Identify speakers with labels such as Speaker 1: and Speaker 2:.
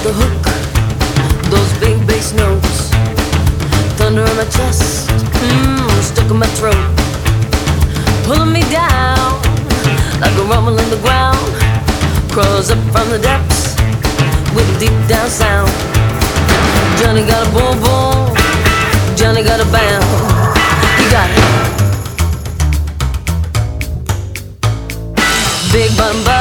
Speaker 1: the hook, those big bass notes, thunder in my chest, stuck in my throat, pulling me down like a rumble in the ground. Crawls up from the depths with a deep down sound. Johnny got a boom boom, Johnny got a bam. He got it. Big button